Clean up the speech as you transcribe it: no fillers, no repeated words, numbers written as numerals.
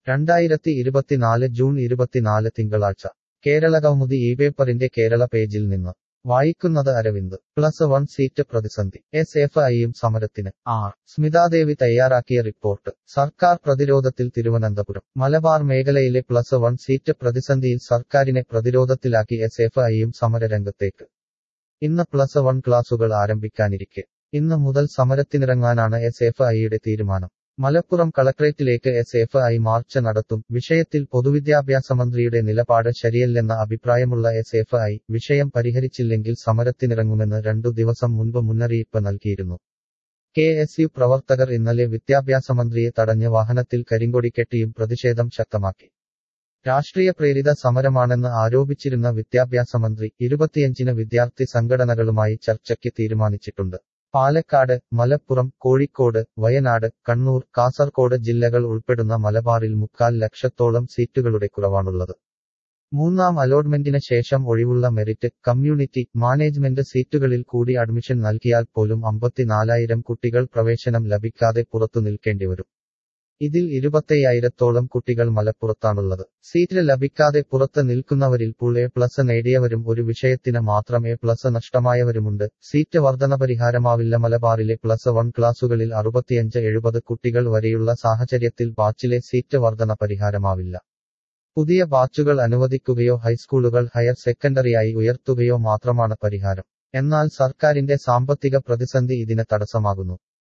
2024 June 24 തിങ്കളാഴ്ച കേരളകൗമുദി പേപ്പറിന്റെ കേരള പേജിൽ നിന്ന് വായിക്കുന്നത് അരവിന്ദ്. +1 സീറ്റ് പ്രതിസന്ധി. SFIയും സമരത്തിന്. സ്മിതാദേവി തയ്യാറാക്കിയ റിപ്പോർട്ട്. സർക്കാർ പ്രതിരോധത്തിൽ തിരുവനന്തപുരം. മലബാർ മേഖലയിലെ +1 സീറ്റ് പ്രതിസന്ധിയിൽ സർക്കാരിനെ പ്രതിരോധത്തിലാക്കി SFIയും സമരരംഗത്തേക്ക്. ഇന്ന് +1 ക്ലാസുകൾ ആരംഭിക്കാനിരിക്കെ ഇന്ന് മുതൽ സമരത്തിനിറങ്ങാനാണ് SFIയുടെ തീരുമാനം. മലപ്പുറം കളക്ട്രേറ്റിലേക്ക് SFI മാർച്ച് നടത്തും. വിഷയത്തിൽ പൊതുവിദ്യാഭ്യാസ മന്ത്രിയുടെ നിലപാട് ശരിയല്ലെന്ന അഭിപ്രായമുള്ള SFI വിഷയം പരിഹരിച്ചില്ലെങ്കിൽ സമരത്തിനിറങ്ങുമെന്ന് 2 ദിവസം മുൻപ് മുന്നറിയിപ്പ് നൽകിയിരുന്നു. KSU പ്രവർത്തകർ ഇന്നലെ വിദ്യാഭ്യാസ മന്ത്രിയെ തടഞ്ഞ് വാഹനത്തിൽ കരിങ്കൊടി കെട്ടിയും പ്രതിഷേധം ശക്തമാക്കി. രാഷ്ട്രീയ പ്രേരിത സമരമാണെന്ന് ആരോപിച്ചിരുന്ന വിദ്യാഭ്യാസ മന്ത്രി 25-ന് വിദ്യാർത്ഥി സംഘടനകളുമായി ചർച്ചയ്ക്ക് തീരുമാനിച്ചിട്ടുണ്ട്. പാലക്കാട്, മലപ്പുറം, കോഴിക്കോട്, വയനാട്, കണ്ണൂർ, കാസർകോട് ജില്ലകൾ ഉൾപ്പെടുന്ന മലബാറിൽ 3/4 ലക്ഷത്തോളം സീറ്റുകളുടെ കുറവാണുള്ളത്. 3ാം അലോട്ട്മെന്റിന് ശേഷം ഒഴിവുള്ള മെറിറ്റ്, കമ്മ്യൂണിറ്റി, മാനേജ്മെന്റ് സീറ്റുകളിൽ കൂടി അഡ്മിഷൻ നൽകിയാൽ പോലും 54,000 കുട്ടികൾ പ്രവേശനം ലഭിക്കാതെ പുറത്തു നിൽക്കേണ്ടിവരും. ഇതിൽ 25,000-ത്തോളം കുട്ടികൾ മലപ്പുറത്താണുള്ളത്. സീറ്റ് ലഭിക്കാതെ പുറത്ത് നിൽക്കുന്നവരിൽ പൂൾ A+ നേടിയവരും ഒരു വിഷയത്തിന് മാത്രം A+ നഷ്ടമായവരുമുണ്ട്. സീറ്റ് വർധന പരിഹാരമാവില്ല. മലബാറിലെ +1 ക്ലാസുകളിൽ 65-70 കുട്ടികൾ വരെയുള്ള സാഹചര്യത്തിൽ ബാച്ചിലെ സീറ്റ് വർധന പരിഹാരമാവില്ല. പുതിയ ബാച്ചുകൾ അനുവദിക്കുകയോ ഹൈസ്കൂളുകൾ ഹയർ സെക്കൻഡറിയായി ഉയർത്തുകയോ മാത്രമാണ് പരിഹാരം. എന്നാൽ സർക്കാരിന്റെ സാമ്പത്തിക പ്രതിസന്ധി ഇതിന് തടസ്സമാകുന്നു.